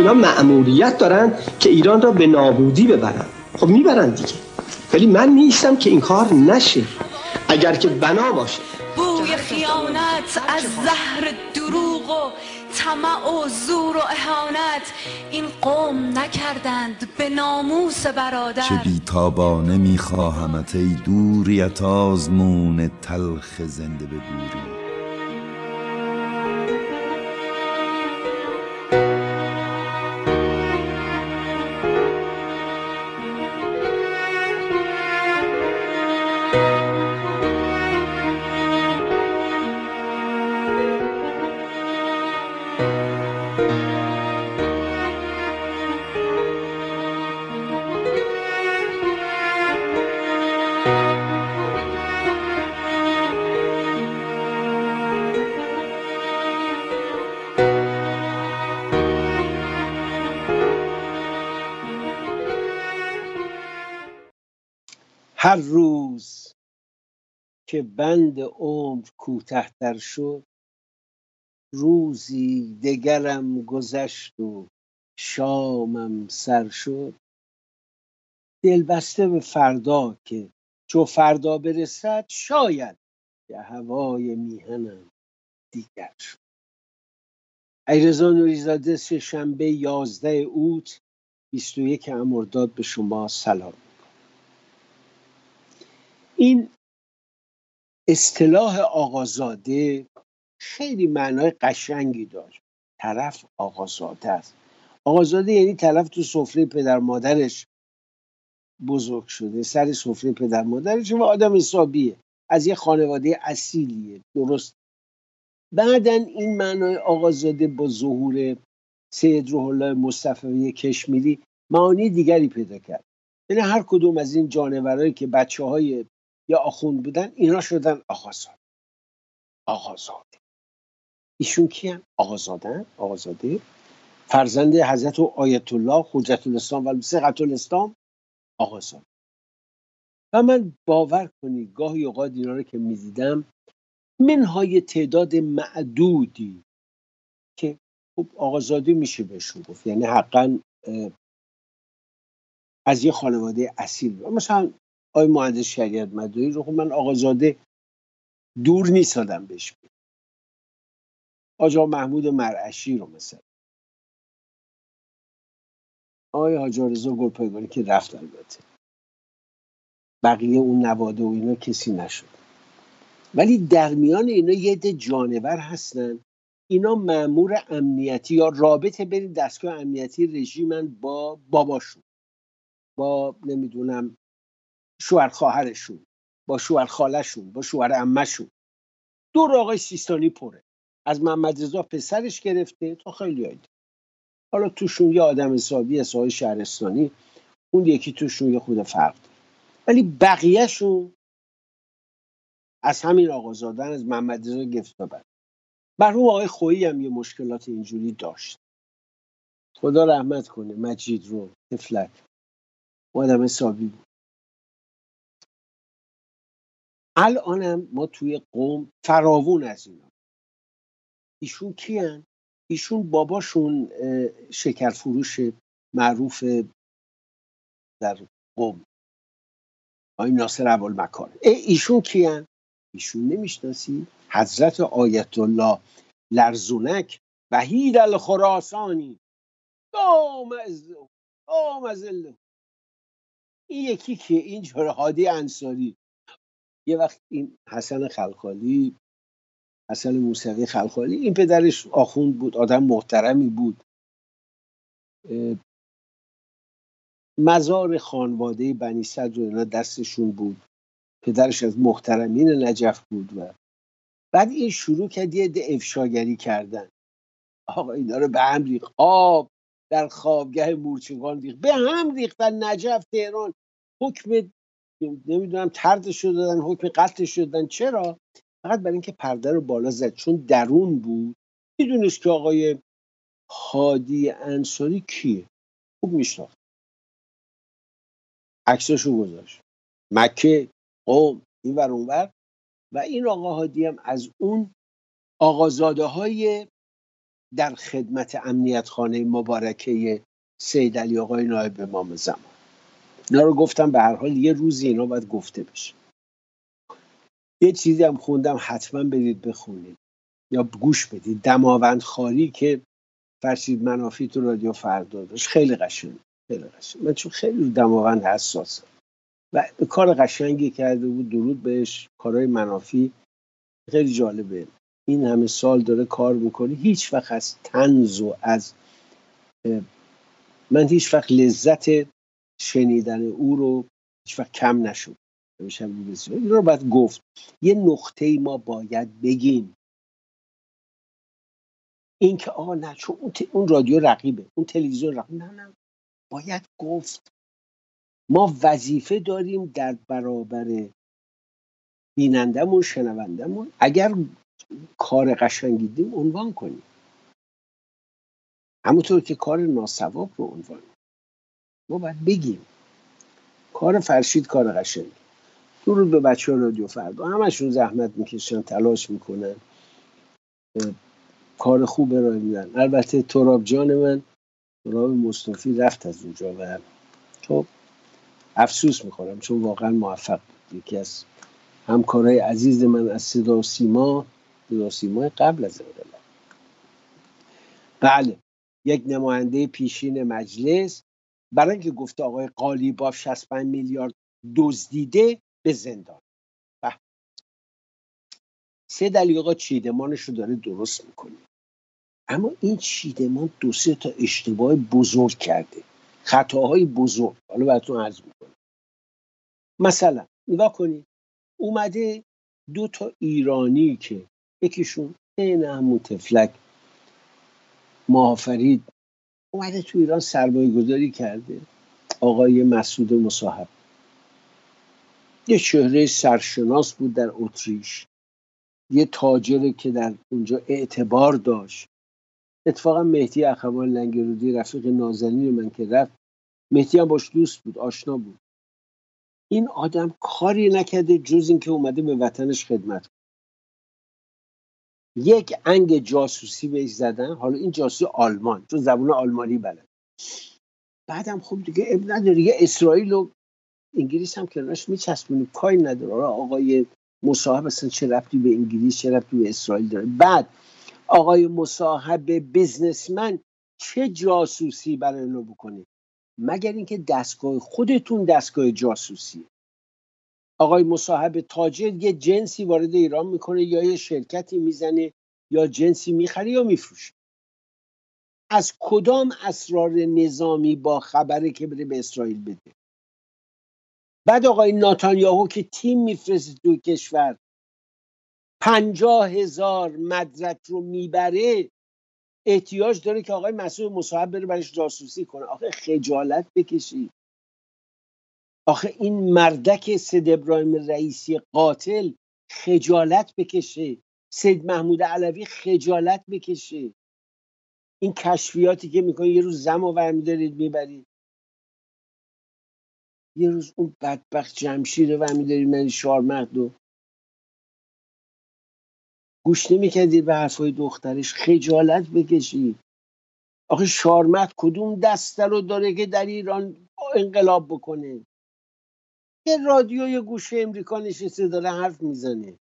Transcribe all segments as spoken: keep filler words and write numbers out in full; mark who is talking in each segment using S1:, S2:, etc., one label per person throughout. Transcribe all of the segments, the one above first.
S1: اینا مأموریت دارن که ایران را به نابودی ببرن. خب میبرن دیگه، ولی من نیستم که این کار نشه. اگر که بنا باشه
S2: بوی خیانت از زهر دروغ و طمع و زور و اهانت این قوم نکردند به ناموس برادر.
S3: چه بیتابانه میخواهمت ای دوریت آزمون تلخ زنده به گوری.
S4: هر روز که بند عمر کوتاه‌تر شد، روزی دگرم گذشت و شامم سر شد. دلبسته به فردا که چو فردا برسد، شاید که هوای میهنم دیگر شد. علیرضا نوری‌زاده، سه‌شنبه یازده اوت بیست و یک مرداد به شما سلام. این اصطلاح آقازاده خیلی معنای قشنگی داشت. طرف آقازاده است. آقازاده یعنی طرف تو سفره پدر مادرش بزرگ شده، سر سفره پدر مادرش و آدم حسابیه، از یه خانواده اصیلیه. درست. بعدن این معنای آقازاده با ظهور سید روح الله مصطفی کشمیری معانی دیگری پیدا کرد. یعنی هر کدوم از این جانورایی که بچه های یا آخوند بودن، اینا شدن آقازاده. آقازاده ایشون کیان؟ آقازاده آقازاده فرزند حضرت آیت الله حجت الاسلام و ثقة الاسلام آقازاده. و من باور کنید گاهی اوقات اینا رو که میدیدم، منهای تعداد معدودی که خب آقازاده میشه بهشون گفت، یعنی حقا از یه خانواده اصیل. مثلا آقای مهندس شریعت مدعی رو خب من آقازاده دور نیستادم بهش بید. آقا محمود مرعشی رو مثلا، آقای حاج رضا گلپایگانی که رفت، البته بقیه اون نواده و اینا کسی نشد. ولی در میان اینا یه عده جانور هستن، اینا مأمور امنیتی یا رابطه بین دستگاه امنیتی رژیمن با باباشون، با نمیدونم شوهر خواهرشون، با شوهر خالشون، با شوهر عمشون. دور آقای سیستانی پره، از محمد رضا پسرش گرفته تا خیلی هایده. حالا توشون یه آدم حسابی است آقای شهرستانی، اون یکی توشون یه خود فرق داره، ولی بقیهشون از همین آقازادن، از محمد رضا گرفت تا بعد. مرحوم آقای خویی هم یه مشکلات اینجوری داشت، خدا رحمت کنه مجید رو، طفلک آدم حسابی بود. الانم ما توی قوم فراوون از اینا. ایشون کیان؟ ایشون باباشون شکرفروش معروف در قوم، آقای ناصر ابوالمکارم. ایشون کیان؟ ایشون نمیشناسی؟ حضرت آیت الله لرزونک وحید الخراسانی دام از دام از الله. این یکی که اینجور هادی انصاری. یه وقت این حسن خلخالی، حسن موسوی خلخالی، این پدرش آخوند بود، آدم محترمی بود، مزار خانواده بنی صدر و اینا دستشون بود، پدرش از محترمین نجف بود. و بعد این شروع کرد یه عده افشاگری کردن. آقا اینا رو به هم ریخت، آب در خوابگاه مورچگان ریخت، به هم ریختن. نجف، تهران، حکم نمیدونم طردش رو دادن، حکم قتلش رو دادن. چرا؟ فقط برای اینکه پرده رو بالا زد، چون درون بود. میدونست که آقای هادی انصاری کیه، خوب میشناخت، عکساشو گذاشت، مکه، قوم، این ور اون ور. و این آقا هادی هم از اون آقازاده های در خدمت امنیت خانه مبارکه سید علی آقای نایب امام زمان. اینا رو گفتم به هر حال یه روزی اینا باید گفته بشه. یه چیزی هم خوندم حتما برید بخونید یا گوش بدید، دماوندخواری که فرشید منافی تو رادیو فردا داشت، خیلی قشنگ خیلی قشنگ. من چون خیلی دماوند حساسم و کار قشنگی کرده بود، درود بهش. کارهای منافی خیلی جالبه، این همه سال داره کار میکنه، هیچ وقت از طنز و از من هیچ وقت لذت شنیدن او رو هیچ وقت کم نشد. این رو باید گفت. یه نقطه ما باید بگیم، این که آقا نه چون اون, ت... اون رادیو رقیبه، اون تلویزیون رقیبه، نه نه باید گفت. ما وظیفه داریم در برابر بینندمون شنوندمون اگر کار قشنگی دیم عنوان کنیم، همونطور که کار ناسواب رو عنوان کنیم. ما باید بگیم کار فرشید کار قشنگی. درود به بچه ها رادیو فردا، همشون زحمت میکشن، تلاش میکنن، کار خوب ارائه میدن. البته تراب جان من، تراب مصطفی رفت از اونجا و خب افسوس میخورم چون واقعا موفق بود. یکی از همکارای عزیز من از صدا و سیما، صدا و سیما قبل از انقلاب. بله، یک نماینده پیشین مجلس برای اینکه گفته آقای قالیباف شصت و پنج میلیارد دزدیده به زندان. بله، سید علی آقا چیدمانش رو داره درست میکنه، اما این چیدمان دو سه تا اشتباه بزرگ کرده، خطاهای بزرگ. حالا براتون عرض میکنم. مثلا نگاه کنید، اومده دو تا ایرانی که یکیشون این همون تفلک ماهافرید اومده تو ایران سرمایه گذاری کرده، آقای مسعود مصاحب، یه چهره سرشناس بود در اتریش، یه تاجره که در اونجا اعتبار داشت. اتفاقا مهدی اخوان لنگرودی رفیق نازنین من که رفت، مهدی هم باش دوست بود، آشنا بود. این آدم کاری نکرده جز این که اومده به وطنش خدمت کنه. یک انگ جاسوسی بهش زدن، حالا این جاسوسی آلمان، چون زبون آلمانی بلد. بعدم خب دیگه اب نداره، دیگه اسرائیل و انگلیس هم کنارش میچسبونیم، کاری نداره. آقای مصاحب اصلا چه ربطی به انگلیس، چه ربطی به اسرائیل داره؟ بعد آقای مصاحب بیزنسمن چه جاسوسی برای اینو بکنه مگر اینکه دستگاه خودتون دستگاه جاسوسی. آقای مصاحب تاجر یه جنسی وارد ایران میکنه یا یه شرکتی میزنه یا جنسی میخره یا میفروشه. از کدام اسرار نظامی با خبره که بره به اسرائیل بده؟ بعد آقای ناتانیاهو که تیم میفرسته توی کشور، پنجاه هزار مدرک رو میبره، احتیاج داره که آقای مسعود مصاحب بره برش جاسوسی کنه. آخه خجالت بکشید. آخه این مردک سید ابراهیم رئیسی قاتل خجالت بکشه، سید محمود علوی خجالت بکشه. این کشفیاتی که میکنه، یه روز زم و برمیدارید میبرید، یه روز اون بدبخت جمشید رو برمیدارید من شارمغد رو گوش نمیکردید به حرفای دخترش. خجالت بکشید. آخه شارمغد کدوم دسته رو داره که در ایران انقلاب بکنه؟ یه رادیو یه گوشه امریکا نشسته داره حرف میزنه.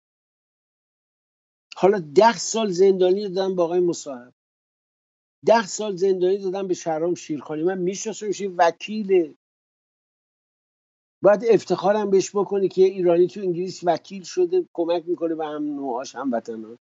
S4: حالا ده سال زندانی دادن با آقای مصاحب، ده سال زندانی دادن به شهرام شیرخانی. من میشناسمش، وکیله. باید افتخارم بهش بکنی که ایرانی تو انگلیس وکیل شده، کمک میکنه به هم نوعاش، هم وطنان.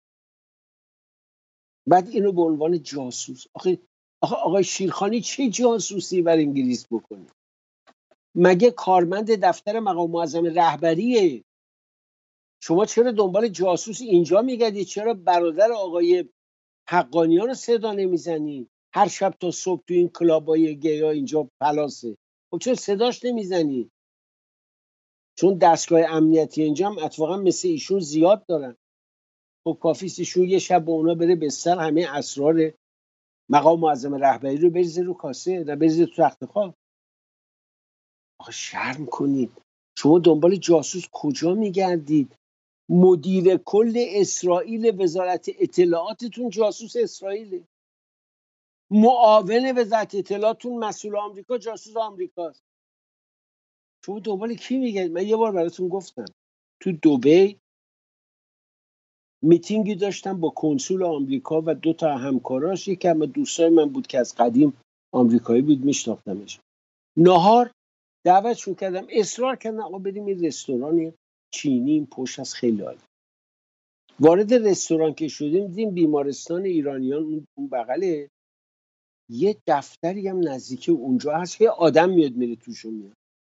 S4: بعد اینو به عنوان جاسوس. آخه آخه آقای شیرخانی چه جاسوسی بر انگلیس بکنه؟ مگه کارمند دفتر مقام معظم رهبریه؟ شما چرا دنبال جاسوس اینجا میگردید؟ چرا برادر آقای حقانیان رو صدا نمیزنی؟ هر شب تا صبح تو این کلابای گیا اینجا پلاسه. خب چرا صداش نمیزنی؟ چون دستگاه امنیتی اینجا هم اتفاقا مثل ایشون زیاد دارن. خب کافیست ایشون یه شب با اونا بره بستر، همه اسرار مقام معظم رهبری رو بریزه رو کاسه، نه بریزه تو تخت خواب. آخه شرم کنید. شما دنبال جاسوس کجا میگردید؟ مدیر کل اسرائیل وزارت اطلاعاتتون جاسوس اسرائیله، معاون وزارت اطلاعاتتون مسئول آمریکا جاسوس آمریکاست. شما دنبال کی میگید؟ من یه بار براتون گفتم تو دبی میتینگی داشتم با کنسول آمریکا و دو تا همکاراش، یکی از دوستای من بود که از قدیم آمریکایی بود میشناختمش. نهار دعوتشون کردم، اصرار کردن آقا بریم این رستوران چینی پشت از خیلی عالی. وارد رستوران که شدیم دیدیم بیمارستان ایرانیان اون بغله، یه دفتری هم نزدیک اونجا هست که آدم میاد میره توشون میاد.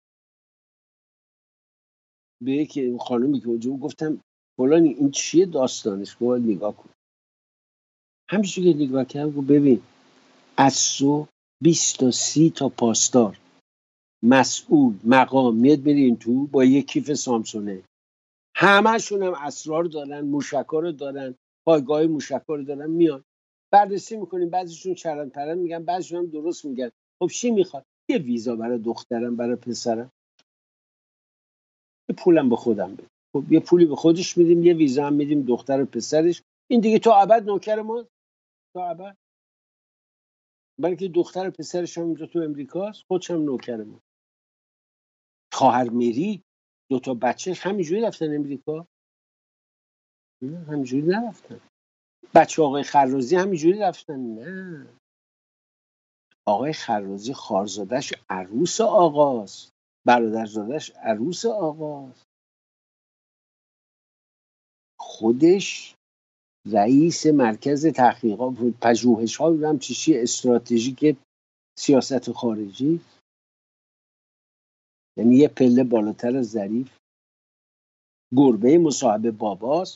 S4: به یک خانومی که اونجا گفتم فلانی این چیه داستانش؟ گفت نگاه کن. همینجوری که نگاه کردم گفت ببین از صبح بیست تا سی تا پاسدار مسئول مقام میاد میره این تو با یک کیف سامسونه، همه‌شون هم اسرار دارن، موشکا رو دارن، پایگاه موشکا رو دارن، میان بررسی میکنیم، بعضیشون چرند پرند میگن، بعضیشون هم درست میگن. خب چی میخواد؟ یه ویزا برای دخترم، برای پسرم، یه پولم به خودم بده. خب یه پولی به خودش میدیم، یه ویزا هم میدیم دختر و پسرش، این دیگه تا ابد نوکر ما، تا ابد. بلکه دختر و پسرش هم اینجا تو امریکاست، خودش هم نوکر ما. خواهر میری دو تا بچهش همینجوری رفتن امریکا؟ نه همینجوری نرفتن. بچه آقای خرازی همینجوری رفتن؟ نه، آقای خرازی خارزادش عروس آقاست، برادرزادش عروس آقاست، خودش رئیس مرکز تحقیقات پژوهش ها هم چیشی استراتژیک سیاست خارجی، یعنی یه پله بالاتر از ظریف. گربه مصاحبه باباست،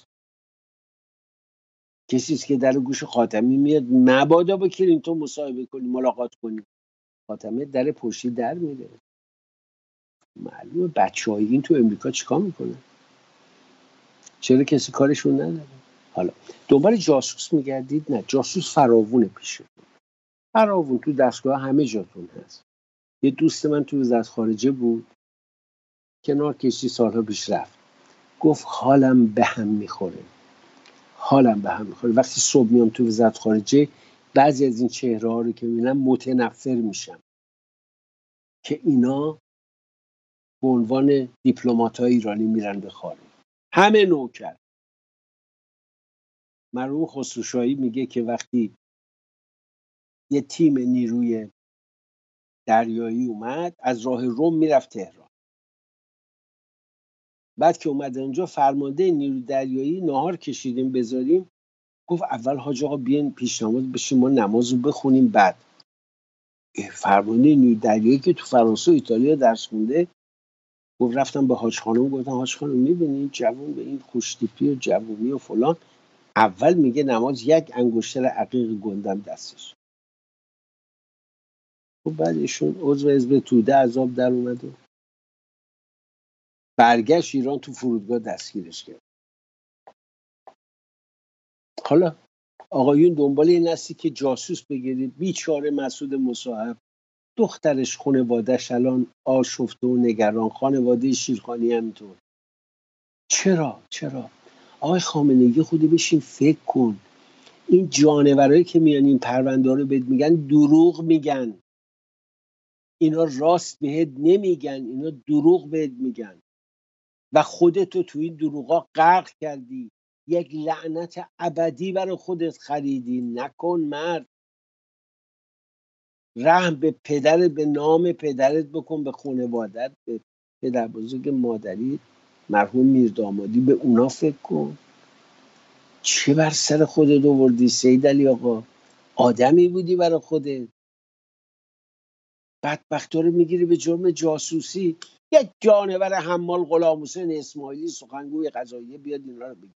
S4: کسیست که در گوش خاتمی میاد مبادا با کلینتون مصاحبه کنی، ملاقات کنی، خاتمی در پشتی در میره. معلومه بچه های این تو امریکا چیکار میکنه؟ چرا کسی کارشون نداره؟ حالا دنبال جاسوس میگردید؟ نه، جاسوس فراوونه پیشه، فراوون تو دستگاه همه جاتون هست. یه دوست من تو وزارت خارجه بود، کنار کشتی سالها پیش رفت، گفت حالم به هم میخوره، حالم به هم میخوره. وقتی صبح میام تو وزارت خارجه بعضی از این چهره ها رو که میبینم متنفر میشم که اینا به عنوان دیپلمات های ایرانی میرن به خارج، همه نوکر. مرحوم خسروشاهی میگه که وقتی یه تیم نیروی دریایی اومد از راه روم میرفت تهران، بعد که اومد اونجا فرمانده نیروی دریایی ناهار کشیدیم بذاریم، گفت اول حاج آقا بیاین پیش نماز بشیم ما نماز رو بخونیم. بعد فرمانده نیروی دریایی که تو فرانسه و ایتالیا درس خونده گفت رفتم به حاج خانم گفتم حاج خانم میبینین جوون به این خوشتیپی و جوونی و فلان، اول میگه نماز یک انگشتر عقیق گندم دستش. خب بعد ایشون عضو حزب توده عذاب در اومد و برگشت ایران، تو فرودگاه دستگیرش کرد. حالا آقایون دنبال این هستی که جاسوس بگیرید، بیچاره مسعود مصاحب دخترش خانواده‌اش الان آشفته و نگران، خانواده شیرخانی همینطور. چرا؟ چرا؟ آقای خامنه‌ای خودی بشین فکر کن، این جانورایی که میان این پرونده رو بهت میگن دروغ میگن، اینا راست بهت نمیگن، اینا دروغ بهت میگن و خودتو تو این دروغا غرق کردی، یک لعنت ابدی برای خودت خریدی. نکن مرد، رحم به پدرت، به نام پدرت بکن، به خانوادت، به پدر بزرگ مادری مرحوم میردامادی، به اونا فکر کن. چه بر سر خودت آوردی سید علی آقا؟ آدمی بودی برای خودت؟ بدبختا رو میگیری به جرم جاسوسی. یک جانور حمال غلام حسین اسماعیلی سخنگوی قضاییه بیاد اینا رو بگی.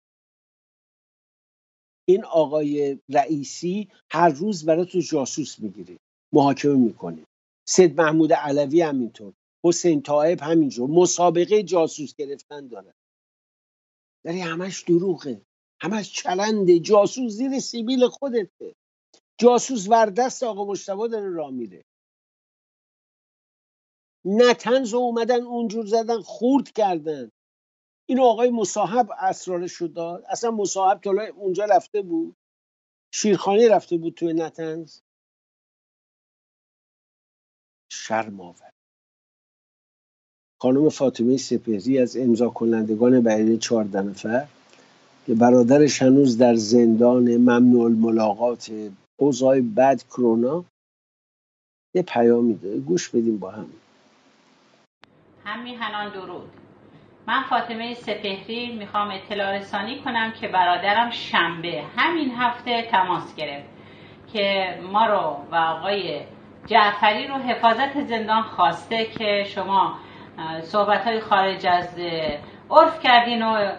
S4: این آقای رئیسی هر روز برای تو جاسوس میگیره، محاکمه میکنه. سید محمود علوی همینطور، حسین طایب همینجور، مسابقه جاسوس گرفتن داره. داری همش دروغه، همش چلنده. جاسوس زیر سیبیل خودته، جاسوس وردست آقا مجتبی داره راه میره. نه طنز اومدن اونجور زدن خورد کردن. این آقای مصاحب اسرارش رو داد. اصلا مصاحب تا اونجا رفته بود، شیرخانی رفته بود توی نتنز. شرم آور. خانم فاطمه سپهری از امضا کنندگان بیانیه چهارده نفر که برادرش هنوز در زندان ممنوع الملاقات اوضاع بد کرونا، یه پیامی داره، گوش بدیم با هم.
S5: هم میهنان درود. من فاطمه سپهری میخوام اطلاع رسانی کنم که برادرم شنبه همین هفته تماس گرفت که ما رو و آقای جعفری رو حفاظت زندان خواسته که شما صحبت‌های خارج از عرف کردین و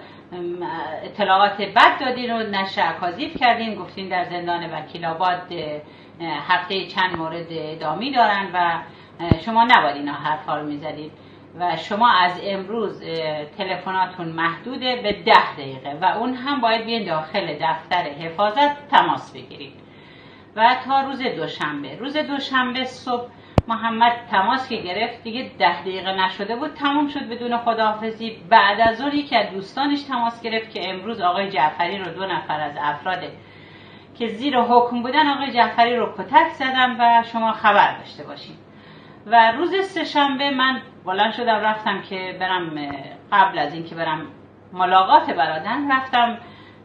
S5: اطلاعات بد دادین و نشر اکاذیب کردین، گفتین در زندان وکیل آباد هفته چند مورد اعدامی دارن و شما نباید اینا حرفا رو میزدید و شما از امروز تلفناتون محدوده به ده دقیقه و اون هم باید بیان داخل دفتر حفاظت تماس بگیرید. و تا روز دوشنبه روز دوشنبه صبح محمد تماس که گرفت دیگه ده دقیقه نشده بود تموم شد بدون خداحافظی. بعد از اون یکی از دوستانش تماس گرفت که امروز آقای جعفری رو دو نفر از افراد که زیر حکم بودن آقای جعفری رو کتک زدن و شما خبر داشته باشید. و روز سه‌شنبه من بلند شدم رفتم که برم، قبل از اینکه برم ملاقات برادرم رفتم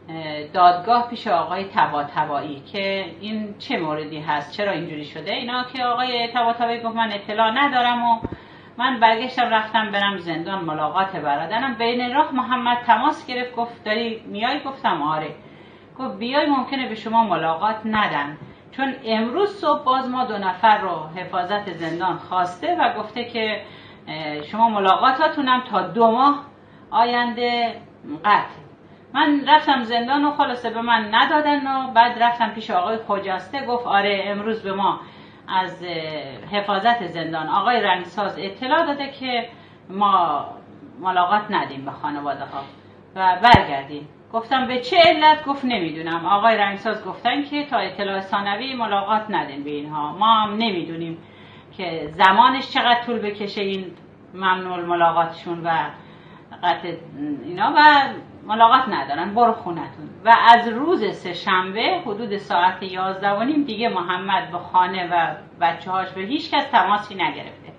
S5: دادگاه پیش آقای طباطبایی که این چه موردی هست، چرا اینجوری شده اینا، که آقای طباطبایی گفت من اطلاع ندارم و من برگشتم رفتم برم زندان ملاقات برادرم. بین راه محمد تماس گرفت گفت داری میای؟ گفتم آره. گفت بیای ممکنه به شما ملاقات ندن چون امروز صبح باز ما دو نفر رو حفاظت زندان خواسته و گفته که شما ملاقاتاتونم تا دو ماه آینده قطع. من رفتم زندان و خلاصه به من ندادن و بعد رفتم پیش آقای خجسته، گفت آره امروز به ما از حفاظت زندان آقای رنگساز اطلاع داده که ما ملاقات ندیم به خانواده ها و برگردیم. گفتم به چه علت؟ گفت نمیدونم. آقای رنگساز گفتن که تا اطلاع ثانوی ملاقات ندین به اینها، ما هم نمیدونیم که زمانش چقدر طول بکشه این ممنوع ملاقاتشون و قطع اینا و ملاقات ندارن، برو خونتون. و از روز سه شنبه حدود ساعت یازده و نیم دیگه محمد به خانه و بچه هاش به هیچ کس تماسی نگرفته.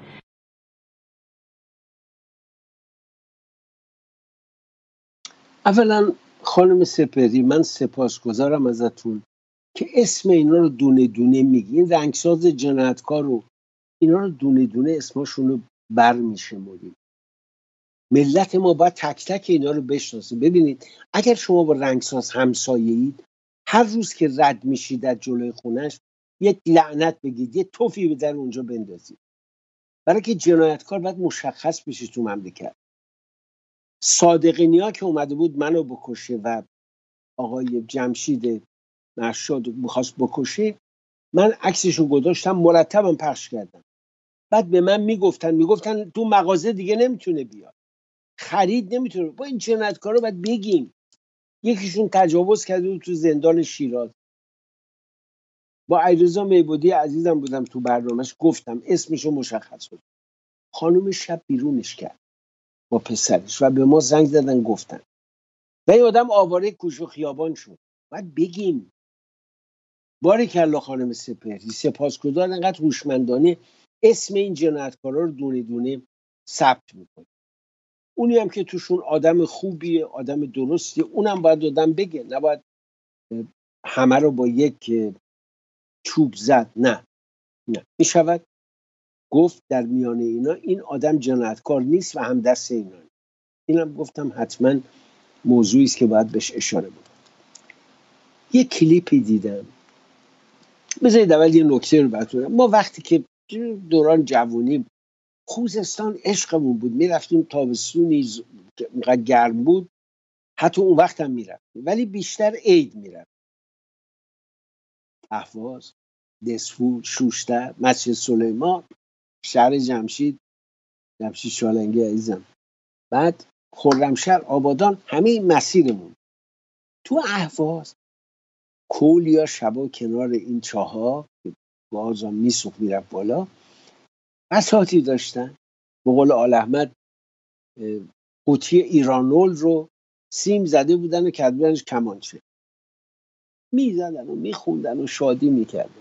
S4: اولا خانم سپهری من سپاسگزارم ازتون که اسم اینا رو دونه دونه میگین. رنگساز جنایتکار رو اینا رو دونه دونه اسمشون رو بر میشمریم. ملت ما باید تک تک اینا رو بشناسه. ببینید اگر شما با رنگساز همسایه‌اید، هر روز که رد میشید در جلوی خونش یک لعنت بگید، یه توفی به در اونجا بندازید، برای که جنایتکار باید مشخص بشه تو مملکت. صادقینیا که اومده بود منو بکشه و آقای جمشید مرشاد میخواست بکشه، من عکسشو گذاشتم مرتبم پخش کردم. بعد به من میگفتن میگفتن تو مغازه دیگه نمیتونه بیاد، خرید نمیتونه. با این جنایتکارا باید بگیم. یکیشون تجاوز کرده بود تو زندان شیراز، با علیرضا میبودی عزیزم بودم تو برنامهش، گفتم اسمشو مشخص بود. خانم شب بیرونش کرد با پسرش و به ما زنگ زدن گفتن و این آدم آواره کوچه و خیابان شد. باید بگیم. باریکلا خانم سپهری، سپاسگزار انقدر هوشمندانه اسم این جنایتکارا رو دونه دونه ثبت میکنه. اونی هم که توشون آدم خوبیه، آدم درستیه، اونم باید آدم بگه، نباید همه رو با یک چوب زد. نه نه میشود گفت در میان اینا این آدم جنایتکار نیست و هم دست اینا. اینم گفتم حتما موضوعی است که باید بهش اشاره بود. یه کلیپی دیدم، بذارید اول یه نکته رو بهتون. ما وقتی که دوران جوونیم خوزستان عشقمون بود، میرفتیم تابستونی که اینقدر گرم بود حتی اون وقت هم میرفتیم، ولی بیشتر عید میرفتیم. اهواز، دسفول، شوشتر، مسجد سلیمان، شهر جمشید، جمشید شالنگی عزیزم، بعد خرمشهر، آبادان، همه این مسیرمون. تو اهواز کولیا شبا کنار این چاها که گازم میسوخت میرفت بالا، بساطی داشتن. به قول آل احمد قوطی ایرانول رو سیم زده بودن و کرده بودنش کمانچه، میزدن و میخوندن و شادی میکردن.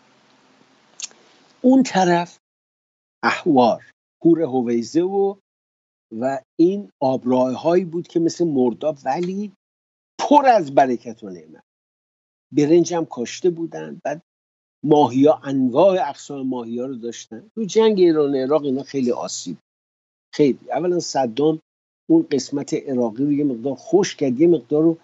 S4: اون طرف احوار، هور هویزه و و این آبراه هایی بود که مثل مرداب ولی پر از برکت و نعمت. برنج هم کاشته بودن، بعد ماهیا انواع اقسام ماهیا رو داشتن. تو جنگ ایران و عراق اینا خیلی آسیب، خیلی. اولا صدام اون قسمت عراقی رو یه مقدار خوش کرد، یه مقدار رو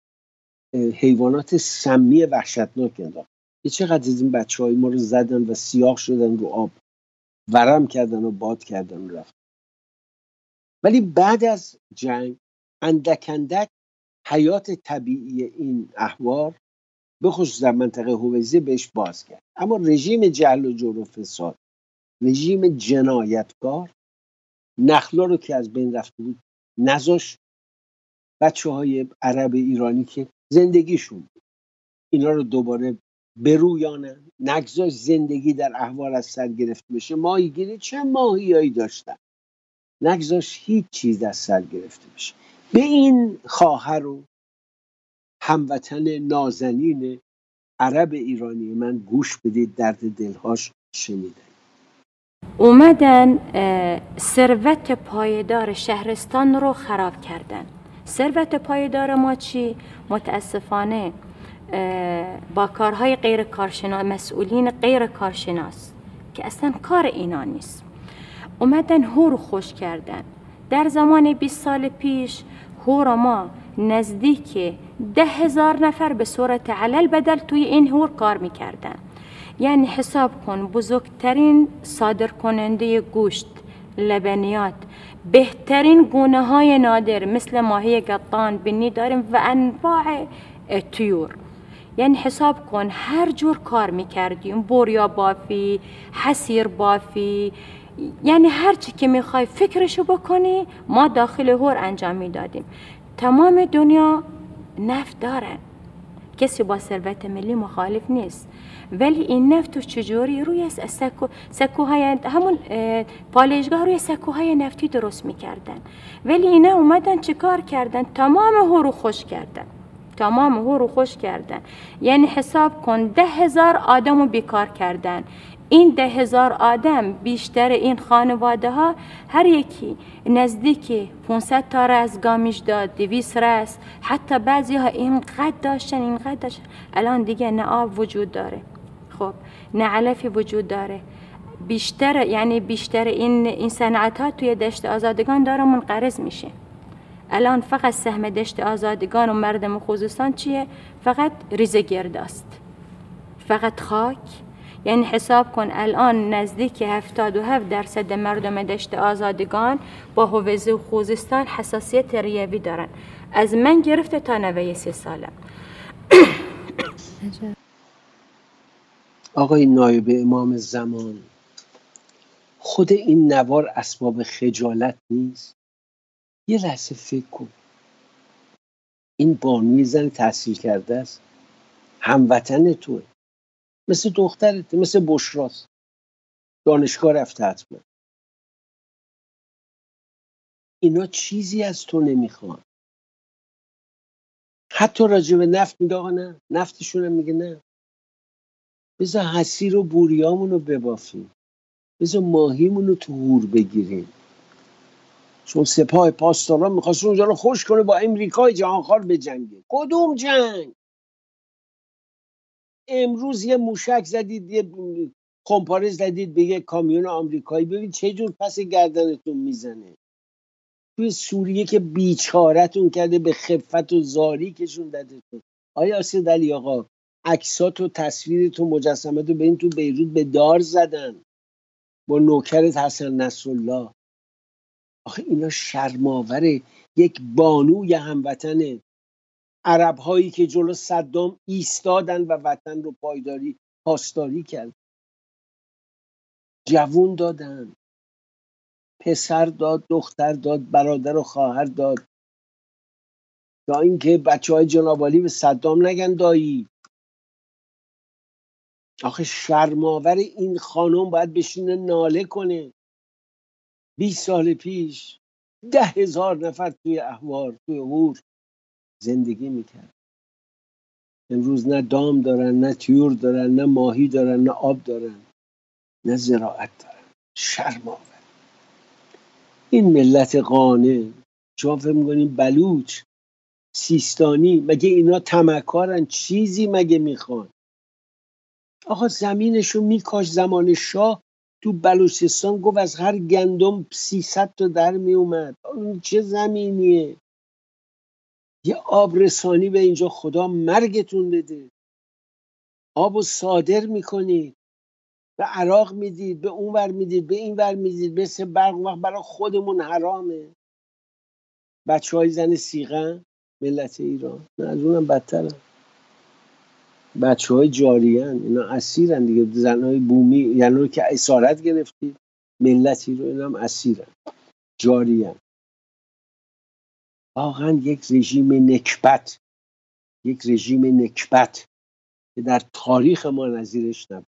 S4: حیوانات سمی وحشتناک انداخت. یه چقدر از این بچه های ما رو زدن و سیاه شدن رو آب، ورم کردن و باد کردن و رفت. ولی بعد از جنگ اندک اندک حیات طبیعی این احوار به خصوص در منطقه هویزه بهش باز کرد. اما رژیم جهل و جور و فساد، رژیم جنایتکار، نخلا رو که از بین رفته بود نذاشت بچه های عرب ایرانی که زندگیشون بود اینا رو دوباره برویانن، نگذاش زندگی در احوال از سر گرفته بشه. ماهیگیری چه ماهیایی داشتن، نگذاش هیچ چیز از سر گرفته بشه. به این خواهر و هموطن نازنین عرب ایرانی من گوش بدید، درد دلهاش شنیده.
S6: اومدن ثروت پایدار شهرستان رو خراب کردن. ثروت پایدار ما چی؟ متاسفانه با کارهای غیر کارشناس، مسئولین غیر کارشناس که اصلا کار اینا نیست، اومدن هو رو خوش کردن. در زمان بیست سال پیش هور ما نزدیک ده هزار نفر به صورت علل بدل توی این هور کار میکردن. یعنی حساب کن بزرگترین صادر کننده گوشت، لبنیات، بهترین گونه های نادر مثل ماهی قطان، بینی داریم و انواع طیور. یعنی حساب کن هر جور کار میکردیم، بوریا بافی، حسیر بافی، یعنی هر چی که میخوای فکرشو بکنی ما داخل هور انجام میدادیم. تمام دنیا نفت دارن، کسی با ثروت ملی مخالف نیست، ولی این نفت چجوری روی سکو سکوهای همون پالایشگاه روی سکوهای نفتی درست میکردن. ولی اینا اومدن چیکار کردن؟ تمام هور رو خوش کردن، تمام هور رو خوش کردن. یعنی حساب کن ده هزار آدم رو بیکار کردن. این ده هزار آدم بیشتر این خانواده ها هر یکی نزدیک پانصد تا رأس گامیش داد، دویست رأس، حتی بعضی ها اینقدر داشتن اینقدر داشتن. الان دیگه نه آب وجود داره، خب نه علفی وجود داره. بیشتر یعنی بیشتر این این صنعت ها توی دشت آزادگان داره منقرض میشه. الان فقط سهم دشت آزادگان و مردم خوزستان چیه؟ فقط ریزه گرداست، فقط خاک. یعنی حساب کن الان نزدیک هفتاد و هفت درصد مردم دشت آزادگان با هویزه و خوزستان حساسیت ریوی دارن، از من گرفته تا نوه سی سالم.
S4: آقای نایب امام زمان، خود این نوار اسباب خجالت نیست؟ یه لحظه فکر کن، این بانوی زن تحصیل کرده است، هموطن توه، مثل دخترته، مثل بشراست، دانشگاه رفته حتما. اینا چیزی از تو نمیخوان. حتی راجع به نفت میگه آقا نه، نفتشون هم میگه نه، بذار حسیر و بوریامون رو ببافیم، بذار ماهیمون رو تو هور بگیریم. چون سپاه پاسداران میخواست اونجا رو خوش کنه با امریکای جهانخوار به جنگه. کدوم جنگ؟ امروز یه موشک زدید، یه کمپاره زدید به یه کامیون آمریکایی، ببین چه جور پس گردنتون میزنه. توی سوریه که بیچارتون کرده، به خفت و زاری کشون دادتون. آیا اسید علی آقا عکسات و تصویرت و مجسمت رو به این تو بیروت به دار زدن با نوکرت حسن نصرالله؟ آخه اینا شرماوره. یک بانوی هموطن عرب هایی که جلو صدام ایستادن و وطن رو پایداری پاسداری کرد، جوون دادن، پسر داد، دختر داد، برادر و خواهر داد، تا اینکه بچه های جنابالی به صدام نگن دایی. آخه شرماور. این خانم باید بشینه ناله کنه. بیست سال پیش ده هزار نفر توی احوار توی غور زندگی میکرد. امروز نه دام دارن، نه طیور دارن، نه ماهی دارن، نه آب دارن، نه زراعت دارن. شرم آور. این ملت قانع شما فکر می‌کنین بلوچ، سیستانی، مگه اینا طمعکارن؟ چیزی مگه میخوان؟ آقا زمینشو میکاش. زمان شاه تو بلوچستان گفت از هر گندم سیصد تا در میومد. اون چه زمینیه؟ یه آب رسانی به اینجا خدا مرگتون بده. آبو صادر میکنید، به عراق میدید، به اون ور میدید، به این ور میدید، مثل برق. وقت برای خودمون حرامه. بچه های زن سیغن ملت ایران نه از اونم بدترن. بچه های جاریان اینا اسیرن دیگه. زن های بومی یعنی که اسارت گرفتید ملتی رو، اینا هم اسیرن جاریان. واقعا یک رژیم نکبت، یک رژیم نکبت که در تاریخ ما نظیرش نبود.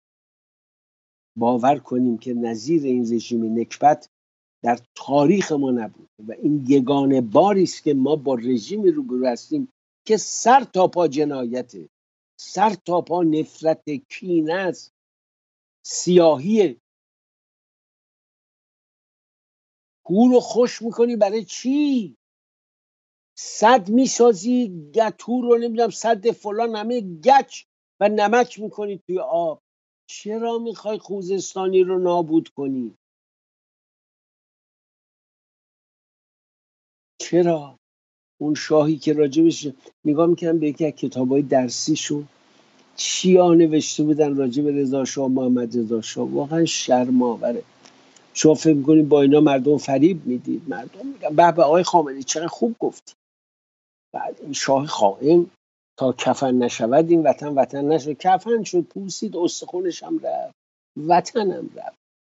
S4: باور کنیم که نظیر این رژیم نکبت در تاریخ ما نبود و این یگانه باری است که ما با رژیمی روبرو هستیم که سر تا پا جنایته، سر تا پا نفرت، کینه است، سیاهیه. گور رو خوش میکنی برای چی؟ صد میسازی گتور رو، نمیدونم صد فلان، همه گچ و نمک میکنی توی آب. چرا میخوای خوزستانی رو نابود کنی؟ چرا؟ اون شاهی که راجبش نگاه میکنم به یکی از کتابای درسیشون چیا نوشته بودن راجب رضا شاه، محمد رضا شاه. واقعا شرم آوره. شما فکر میکنید با اینا مردم فریب میدید؟ مردم میگن به به آقای خامنه‌ای چقدر خوب گفتی. بعد این شاه خائن تا کفن نشود این وطن وطن نشد. کفن شد، پوسید، استخونش هم رفت، وطن هم رفت.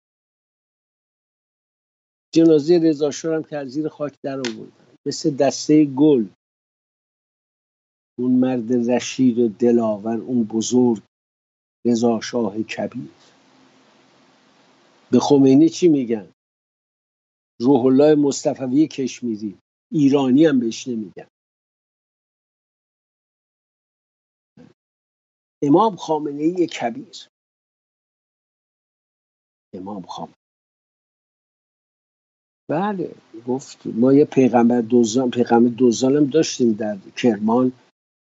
S4: جنازه رضا شاه هم که از زیر خاک در آوردن مثل دسته گل. اون مرد رشید و دلاور، اون بزرگ رضا شاه کبیر. به خمینی چی میگن؟ روح الله مصطفوی کشمیری. ایرانی هم بهش نمیگن. امام خامنه‌ای کبیر. امام خامنه‌ای بله گفت ما یه پیغمبر دوزان پیغمبر دوزان هم داشتیم در کرمان.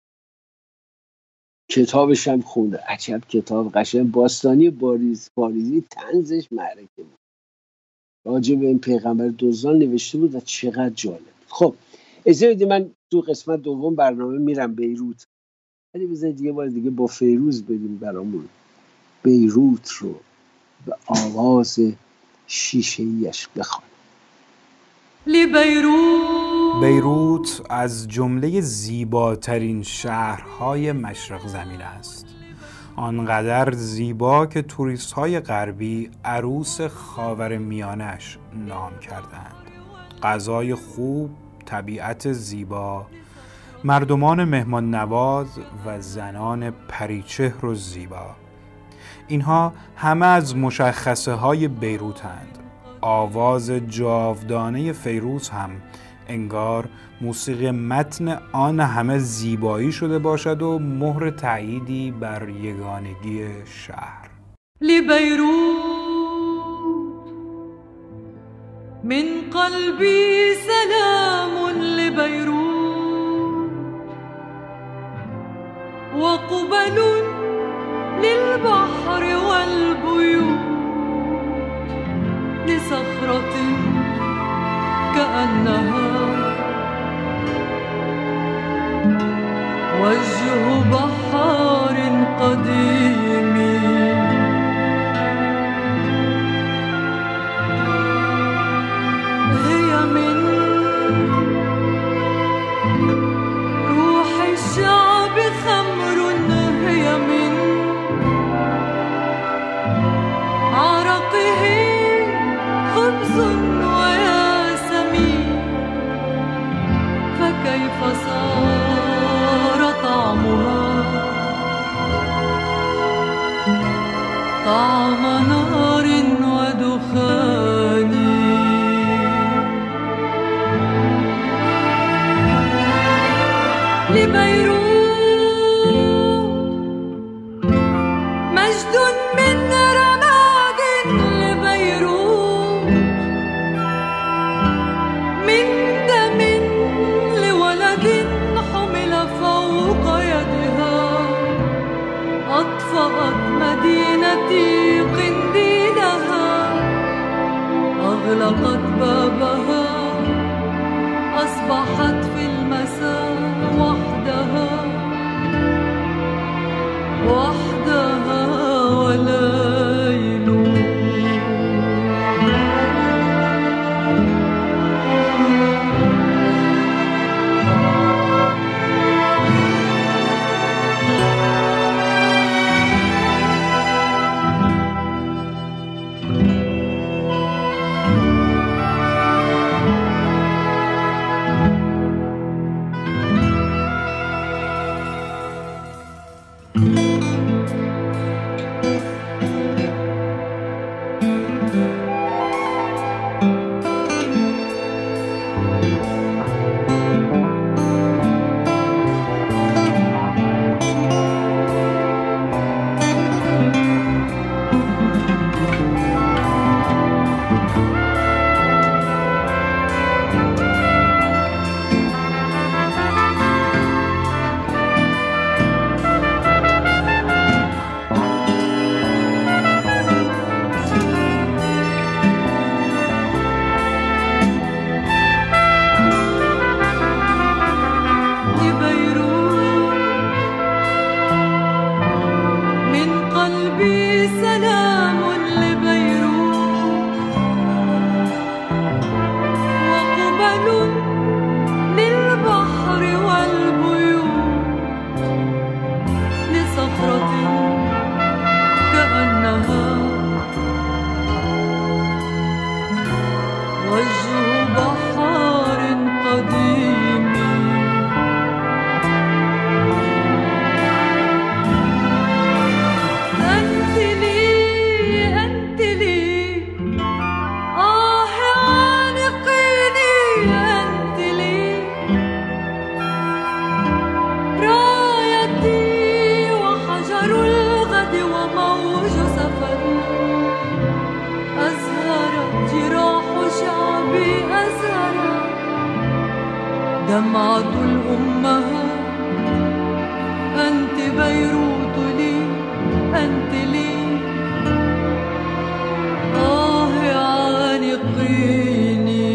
S4: کتابش هم خونده. عجب کتاب قشنگ، باستانی باریز باریزی طنزش معرکه بود. راجع به این پیغمبر دوزان نوشته بود و چقدر جالب. خب اجازه بدید من تو قسمت دوم برنامه میرم بیروت. ولی بذارید یه بار دیگه با فیروز بریم برامون بیروت رو به آواز شیشه‌ایش بخوانیم.
S7: بیروت از جمله زیباترین شهرهای مشرق زمین است. آنقدر زیبا که توریست های غربی عروس خاورمیانه‌اش نام کردند. غذای خوب، طبیعت زیبا، مردمان مهمان نواز و زنان پریچهر و زیبا، اینها همه از مشخصه های بیروتند. آواز جاودانه فیروز هم انگار موسیقی متن آن همه زیبایی شده باشد و مهر تأییدی بر یگانگی شهر.
S8: لبیروت من قلبی سلام لبیروت وقبل للبحر والبيوت لصخرة كأنها وجه بحار قديم هي من روح الشعب خمر هي من عرقه خبز وياسمين فكيف صار طعمها طعم نار ودخان لبيروت مجد من رماد لبيروت من دم لولد حمل فوق يدها أطفأت مدينتي قنديلها أغلقت بابها أصبحت في المساء وحدها وحدها وليل دمعة الأمهات أنت بيروت لي أنت لي آه عانقيني.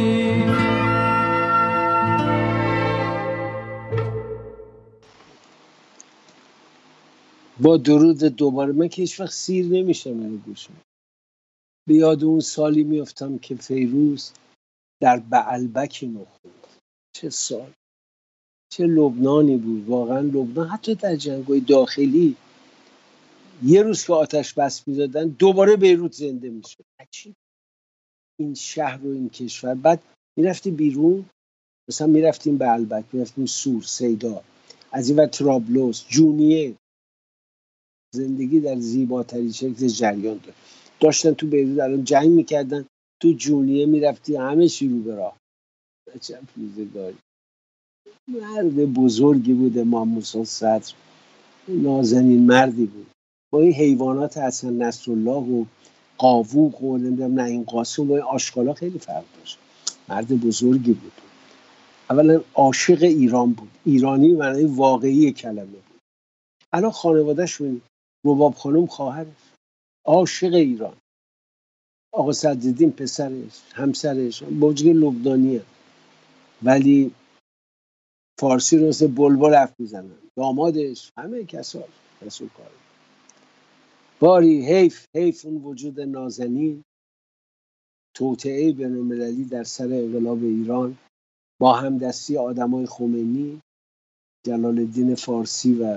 S4: با درود دوباره من که هیچ وقت سیر نمیشم اینو گوشم. به یاد اون سالی میافتم که فیروز در بعلبکی نخوند. چه سال، چه لبنانی بود واقعا. لبنان حتی در جنگ‌های داخلی یه روز که آتش بس می‌زدن دوباره بیروت زنده میشد. عجیب این شهر و این کشور. بعد میرفتیم بیرون، مثلا میرفتیم بعلبک، میرفتیم سور، سیدا، از این ور ترابلوس، جونیه. زندگی در زیباترین شکل جریان داشت. داشتن تو بیروت الان جنگ میکردن، تو جونیه میرفتی همه شروع به راه. چه روزگاری. مرد بزرگی بود امام موسی صدر، نازنین مردی بود. با این حیوانات حسن نصرالله و قاووق و نمیدونم نعیم قاسم و این آشغالا خیلی فرق داشت. مرد بزرگی بود. اولا عاشق ایران بود، ایرانی معنی واقعی کلمه بود. الان خانواده‌شون رباب خانم خواهرش عاشق ایران، آقا صدرالدین پسرش، همسرش بوجه لبنانی هست. ولی فارسی رو مثل بلبل حرف میزنن. دامادش همه کسا کسو کار. باری حیف حیف اون وجود نازنین، توطئه بین‌المللی در سر انقلاب ایران با همدستی آدمای خمینی، جلال الدین فارسی و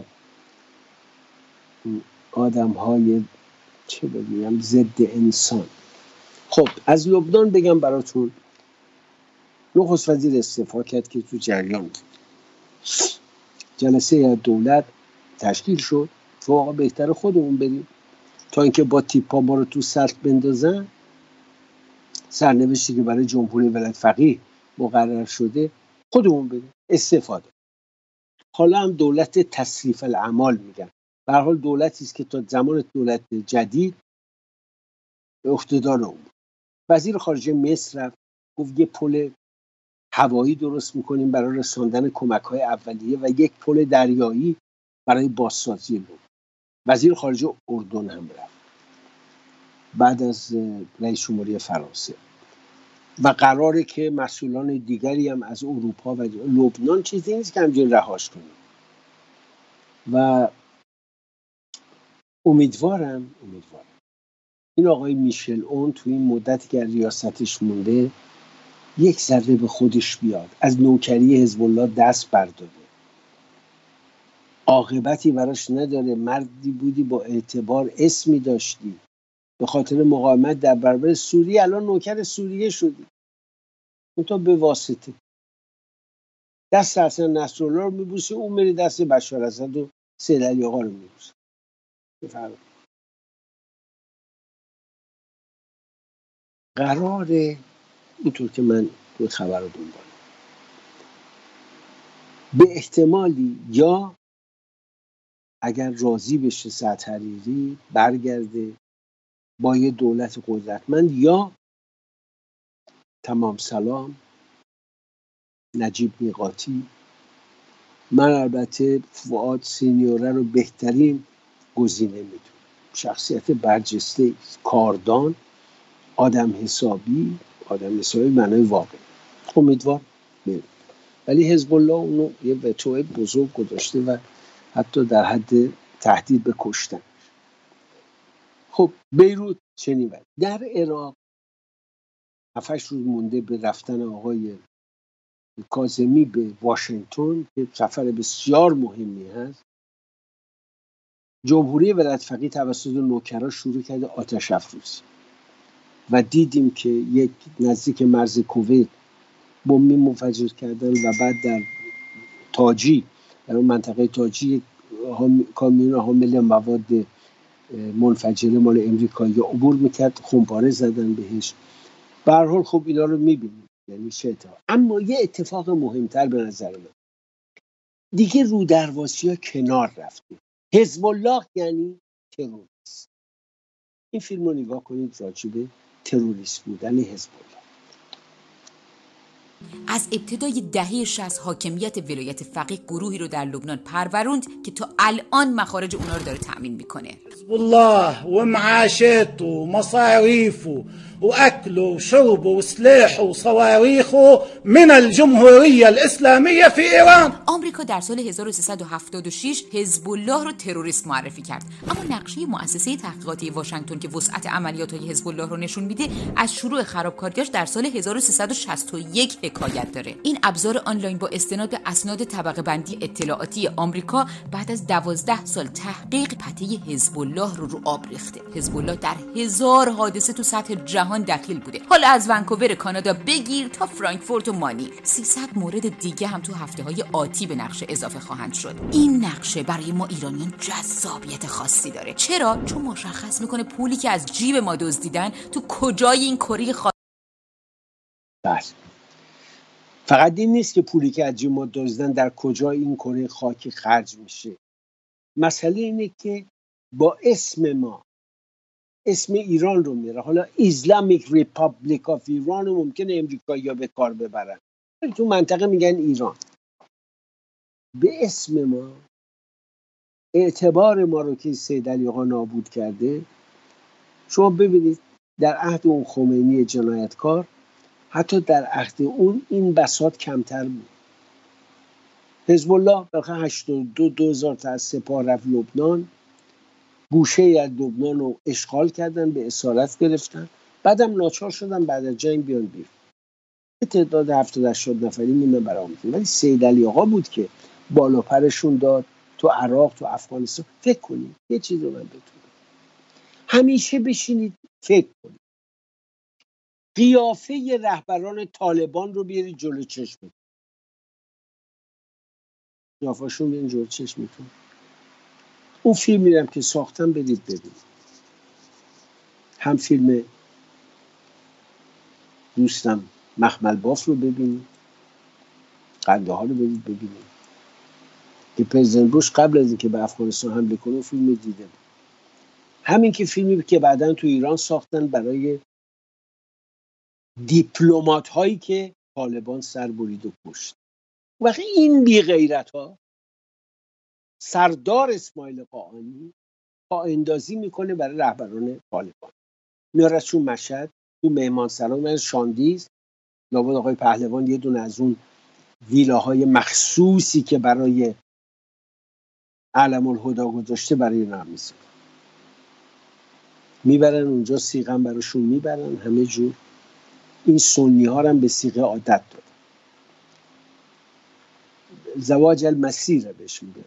S4: آدم‌های چه بگیم ضد انسان. خب از لبنان بگم براتون. نخست وزیر استعفا کرد که تو جریان بود. جلسه دولت تشکیل شد. فوق بهتر خودمون بریم تا اینکه با تیپا ما رو تو سطل بندازن. سرنوشتی که برای جمهوری ولایت فقیه مقرر شده خودمون بریم استفاده. حالا هم دولت تصریف الاعمال میگن. به هر حال دولتی است که تا زمان دولت جدید به اقتدار اومد. وزیر خارجه مصر رفت گفت یه پل هوایی درست میکنیم برای رساندن کمک‌های اولیه و یک پل دریایی برای بازسازی لب. وزیر خارجه اردن هم رفت بعد از رئیس جمهوری فرانسه و قراره که مسئولان دیگری هم از اروپا و لبنان چیزی نیست که همجوری رهاش کنیم و امیدوارم امیدوارم این آقای میشل اون تو این مدتی که ریاستش مونده یک ذره به خودش بیاد، از نوکری حزب الله دست برداره، عاقبتی براش نداره. مردی بودی با اعتبار، اسمی داشتی، به خاطر مقاومت در برابر سوریه الان نوکر سوریه شدی، اون تا به واسطه دست حسن نصرالله رو میبوسی، اون میری دست بشار اسد و سید علی آقا رو میبوسی. بفرمایید. قراره اینطور که من این خبر رو دنبال به احتمالی یا اگر راضی بشه سعد حریری برگرده با یه دولت قدرتمند، یا تمام سلام نجیب میقاتی. من البته فؤاد سینیوره رو بهترین گزینه میدونم، شخصیت برجسته، کاردان، آدم حسابی، آدم حسابی معنای واقعی. امیدوار میره، ولی حزب الله اونو یه وتو بزرگ گذاشته و حتی در حد تهدید به کشتن. خب بیروت چنین وضع. در عراق هفتش روز مونده به رفتن آقای کاظمی به واشنگتن که سفر بسیار مهمی هست، جمهوری ولایت فقیه توسط نوکران شروع کرده آتش افروزی و دیدیم که یک نزدیک مرز کویت بمب منفجر کردن و بعد در تاجی، در اون منطقه تاجی، کامیون حامل مواد منفجره مال امریکایی عبور میکرد، خمپاره زدن بهش. به هر حال خب اینا رو میبینیم، یعنی چه اتفاق. اما یه اتفاق مهمتر به نظر من، دیگه رو درواسی ها کنار رفته. حزب الله یعنی تروریست. این فیلم رو نگاه کنید راجع به تروریست بودن حزب الله.
S9: از ابتدای دهه شصت حاکمیت ولایت فقیه گروهی رو در لبنان پروروند که تا الان مخارج اونا رو داره تأمین میکنه.
S10: حزب الله و معاشات و مصاريف و اكل و شرب و سلاح و صواريخ من الجمهوریه الاسلامیه فی ایران.
S9: آمریکا در سال هزار و سیصد و هفتاد و شش حزب الله رو تروریست معرفی کرد، اما نقشه مؤسسه تحقیقاتی واشنگتن که وسعت عملیات‌های حزب الله رو نشون میده از شروع خرابکاریاش در سال هزار و سیصد و شصت و یک حکایت داره. این ابزار آنلاین با استناد به اسناد طبقه بندی اطلاعاتی آمریکا بعد از دوازده سال تحقیق پته حزب الله رو رو آب ریخته. حزب الله در هزار حادثه تو سطح جهان دخیل بوده، حالا از ونکوور کانادا بگیر تا فرانکفورت و مانی. سیصد مورد دیگه هم تو هفته‌های آتی به نقشه اضافه خواهند شد. این نقشه برای ما ایرانیان جذابیت خاصی داره. چرا؟ چون مشخص میکنه پولی که از جیب ما دزدیدن تو کجای این کره خاک.
S4: بس فقط این نیست که پولی که از جیب ما دزدیدن در کجای این کره خاکی خرج میشه. مسئله اینه که با اسم ما اسم ایران رو میاره. حالا اسلامیک ریپابلیک آف ایران رو ممکنه امریکایی‌ها به کار ببرن، ولی تو منطقه میگن ایران. به اسم ما اعتبار ما رو که سید علی آقا نابود کرده. شما ببینید در عهد اون خمینی جنایتکار، حتی در عهد اون این بساط کمتر بود. حزب الله بالاخره هشتاد و دو دو هزار تا از سپاه رفت لبنان، گوشه ای از لبنان رو اشغال کردن، به اسارت گرفتن، بعدم ناچار شدن بعد از جنگ بیان بیرون. تعداد هفتاد هشتاد نفری میمونه برام، ولی سید علی آقا بود که بالا پرشون داد تو عراق، تو افغانستان. فکر کنید یه چیز رو من بهتون همیشه بشینید فکر کنید، قیافه رهبران طالبان رو بیارید جلو چشمتون، قیافه‌شون بیارید جلو چشمتون. اون فیلم میرم که ساختم برید ببینید. هم فیلم دوستم مخمل باف رو ببینید، قنده ها رو برید ببینید، که پرزیدنت بوش قبل از اینکه به افغانستان حمله کنه فیلم دیده بود. همین که فیلمی که بعداً تو ایران ساختن برای دیپلمات هایی که طالبان سر برید و کشت. وقتی این بی غیرت ها سردار اسماعیل قائمی پااندازی میکنه برای رهبران طالبان، میارشون مشهد تو مهمانسرا من شاندیز، لابد آقای پهلوان یه دونه از اون ویلاهای مخصوصی که برای علم الهدا گذاشته برای اینا هم میسازن، میبرن اونجا سیغم براشون میبرن همه جور. این سنی ها هم به سیغه عادت دادن، زواج المسیر بهش میگن.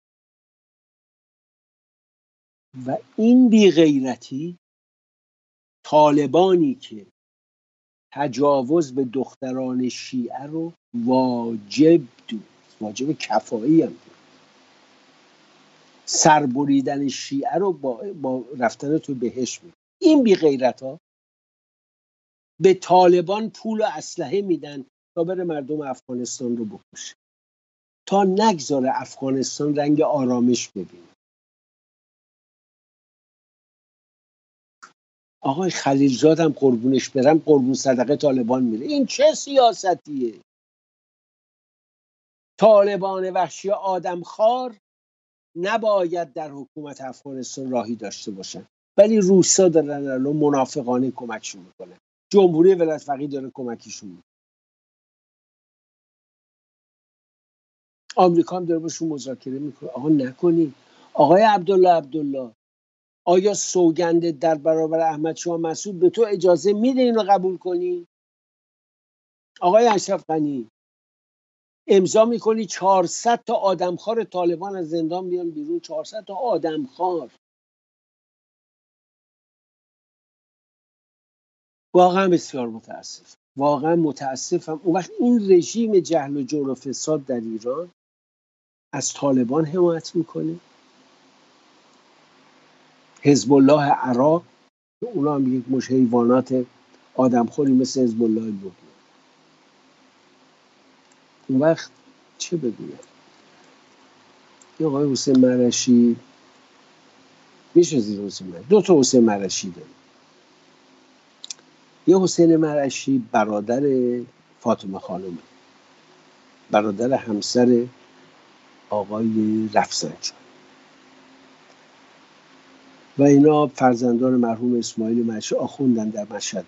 S4: و این بی غیرتی طالبانی که تجاوز به دختران شیعه رو واجب دود، واجب کفایی هم دود، سربریدن شیعه رو با, با رفتن تو بهش میدن. این بی غیرت ها به طالبان پول و اسلحه میدن تا بره مردم افغانستان رو بکشه، تا نگذاره افغانستان رنگ آرامش ببینه. آقای خلیلزاد هم قربونش برم قربون صدقه طالبان میره. این چه سیاستیه؟ طالبان وحشی آدمخوار نباید در حکومت افغانستان راهی داشته باشن، ولی روسا دارن الان منافقانه کمکشون میکنن، جمهوری ولایت فقیه داره کمکشون میکنه، آمریکا هم داره باشون مذاکره میکنه. آقا نکنی. آقای عبدالله عبدالله، آیا سوگند در برابر احمد شاه مسعود به تو اجازه میده اینو قبول کنی؟ آقای اشرف غنی، امضا میکنی چهارصد تا آدمخوار طالبان از زندان بیان بیرون؟ چهارصد تا آدمخوار. واقعا بسیار متاسف، واقعا متاسفم. اون وقت این رژیم جهل و جور و فساد در ایران از طالبان حمایت میکنه، حزب الله عراق که اونا هم یک مش حیوانات آدمخوری مثل حزب الله لبنان. اون وقت چه بگویم؟ یه آقای حسین مرشی، میشه زیر حسین مرشی دو تا حسین مرشی داریم. یه حسین مرشی برادر فاطمه خانم، برادر همسر آقای رفسنجانی، و اینا فرزندان مرحوم اسماعیل مرشی آخوندن در مشهد.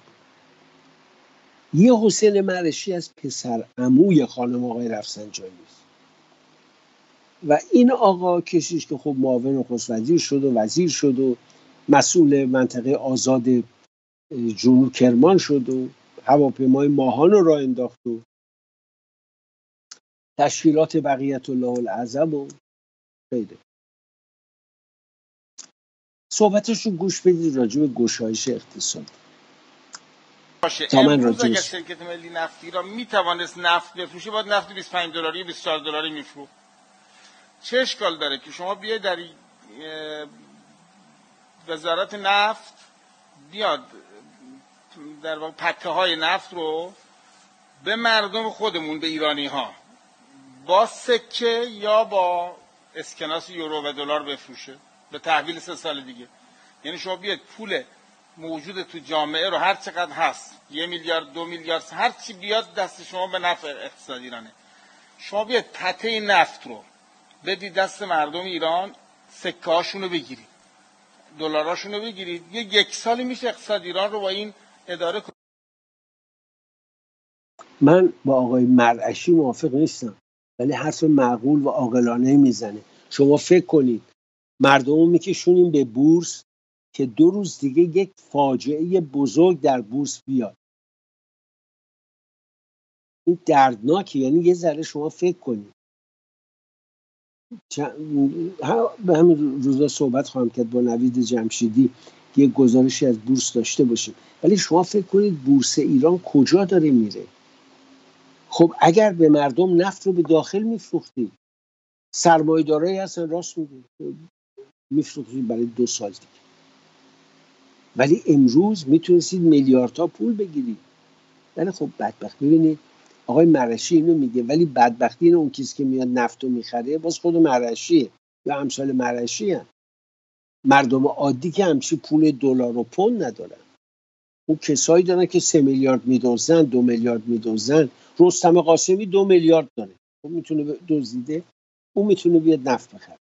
S4: یه حسین مرشی از پسر عموی خانم آقای رفسنجانی است. و این آقا کشیش که خب معاون نخست وزیر شد و وزیر شد و مسئول منطقه آزاد جنوب کرمان شد و هواپیمای ماهان رو راه انداخت و تشکیلات بقیت الله الاعظم و غیره. صحبتش رو گوش بدید راجع به گشایش اقتصادی.
S11: باشه. امروز اگر شرکت ملی نفتی را میتوانست نفت بفروشه، باید نفت بیست و پنج دلاری بیست و چهار دلاری میفروخت. چه اشکال داره که شما بیاید در وزارت نفت بیاد در واقع پته های نفت رو به مردم خودمون، به ایرانی ها، با سکه یا با اسکناس یورو و دلار بفروشه به تحویل سه سال دیگه. یعنی شما بیاید پول موجود تو جامعه رو هر چقدر هست، یه میلیارد دو میلیارد هر چی بیاد دست شما به نفع اقتصاد ایرانه، شما بیاید پته نفت رو بدید دست مردم ایران، سکه هاشون رو بگیرید، دلاراشون رو بگیرید، یه یک سالی میشه اقتصاد ایران رو با این اداره کنید.
S4: من با آقای مرعشی موافق نیستم، ولی حرف معقول و عاقلانه میزنه. شما فکر کنید مردم رو میکشونیم به بورس که دو روز دیگه یک فاجعه بزرگ در بورس بیاد. این دردناکه. یعنی یه ذره شما فکر کنید. به همین روزا صحبت خواهم کرد با نوید جمشیدی که یک گزارشی از بورس داشته باشیم، ولی شما فکر کنید بورس ایران کجا داره میره؟ خب اگر به مردم نفت رو به داخل میفروختید، سرمایه دارایی هستن راست میگه میفروختید برای دو سال دیگه، ولی امروز میتونستید میلیاردها پول بگیرید. ولی خب بدبخت ببینید آقای مرشی اینو میگه، ولی بدبختی اینه اون کسی که میاد نفتو میخره باز خود مرشیه یا امثال مرشی هم. مردم عادی که همچی پول دلار و پوند ندارن. اون کسایی دارن که سه میلیارد میدوزن، دو میلیارد میدوزن. رستم قاسمی دو میلیارد داره، اون میتونه دزدیده، اون میتونه بیاد نفت بخره.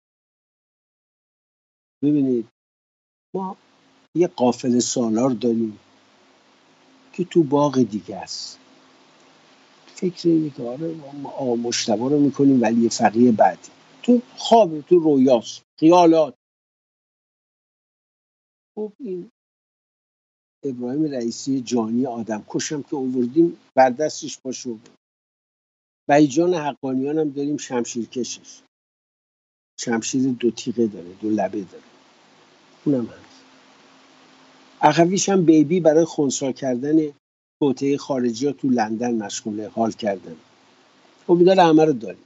S4: ببینید ما یه قافله سالار داریم که تو باغ دیگه است. فکر اینه که آره ما آقا مجتبی رو میکنیم ولی فقیه بعدی، تو خواب، تو رویاست، خیالات. خب این ابراهیم رئیسی جانی آدم کشم که آوردیم بر دستش پاشو. بیجان حقانیان هم داریم شمشیر کشش، شمشیر دو تیغه داره، دو لبه داره، اونم هست. اخویش هم بیبی برای خنثی کردن توطئه خارجی ها تو لندن مشغوله حال کردن. خب داره همه رو داریم.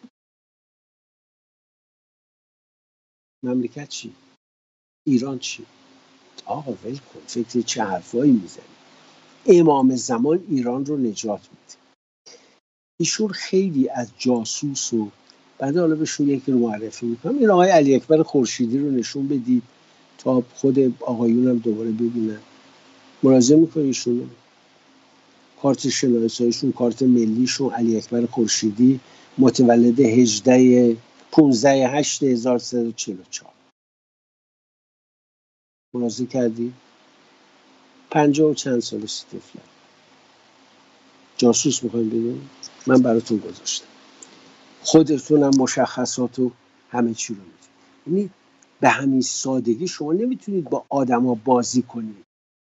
S4: مملکت چی؟ ایران چی؟ آقا ول کن، فکر چه حرفایی میزنی؟ امام زمان ایران رو نجات میده. ایشون خیلی از جاسوس و بعد حالا بهشون یکی رو معرفی میکنم. این آقای علی اکبر خورشیدی رو نشون بدید تا خود آقایون هم دوباره ببینن. ملاحظه میکنید ایشون کارت شناساییشون، کارت ملیشون علی اکبر خورشیدی، متولد هجده پانزده هشت هزار و سیصد و چهل و چهار. ملاحظه کردی؟ پنجاه و چند سالش طفله. جاسوس میخوایم بدونیم؟ من براتون گذاشتم. خودتونم مشخصات و همه چی رو میدونید. یعنی به همین سادگی شما نمیتونید با آدما بازی کنید.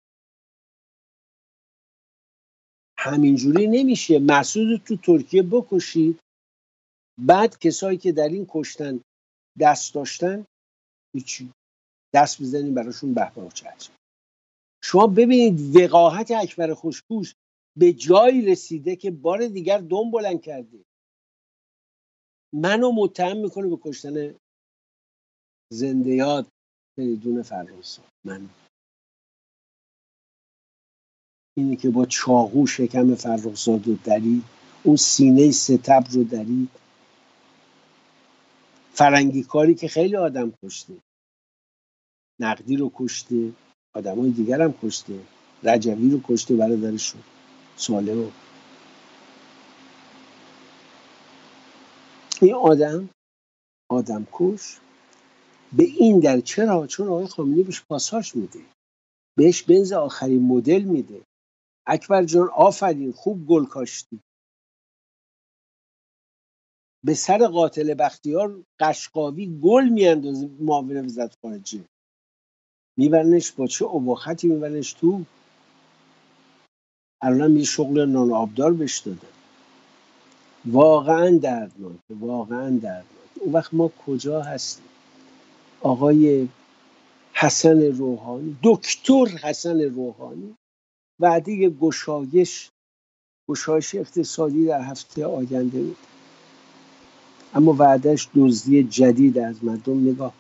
S4: همینجوری نمیشه. مسعود تو ترکیه بکشید، بعد کسایی که در این کشتن دست داشتن هیچی، دست بزنید براشون به به و چهچه. شما ببینید وقاحت اکبر خوشپوش به جایی رسیده که بار دیگر دم بلند کرده، منو متهم میکنه به کشتن زنده یاد فریدون فرخزاد. من اینی که با چاقو شکم فرخزاد رو درید، اون سینه ستبر رو درید. فرنگی کاری که خیلی آدم کشته، نقدی رو کشته، آدمای دیگر هم کشته، رجوی رو کشته، برادرشون صالح رو. این آدم آدم کش به این در چرا؟ چون آقای خامنه‌ای بهش پاساژ میده، بهش بنز آخرین مدل میده. اکبر جان آفرین، خوب گل کاشتی. به سر قاتل بختیار قشقاوی گل میاندازه معاون وزارت خارجه، میبرنش با چه اباحتی میبرنش تو. الان یه شغل نان آبدار بهش داده. واقعا دردناکه، واقعا دردناکه. اون وقت ما کجا هستیم؟ آقای حسن روحانی، دکتر حسن روحانی وعده گشایش گشایش اقتصادی در هفته آینده میده، اما وعدهش دزدی جدید از مردم. نگاه